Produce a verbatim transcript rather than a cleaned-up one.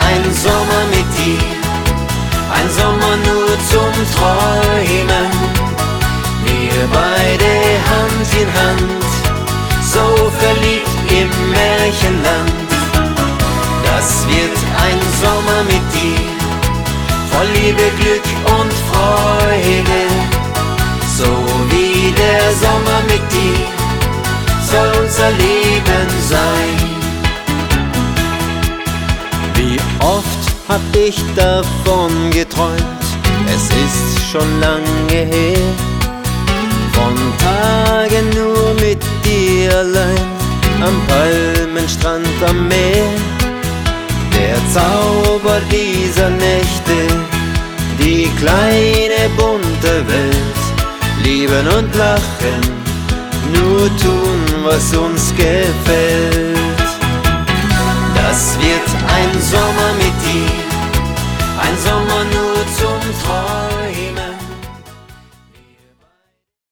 ein Sommer mit dir, ein Sommer nur zum Träumen. Wir beide Hand in Hand, so verliebt im Märchenland. Das wird ein Sommer mit dir, voll Liebe, Glück und Freude. So wie der Sommer mit dir soll unser Leben sein. Wie oft hab ich davon geträumt, es ist schon lange her, von Tagen nur mit dir allein, am Palmenstrand am Meer. Der Zauber dieser Nächte, die kleine bunte Welt, lieben und lachen, nur tun, was uns gefällt.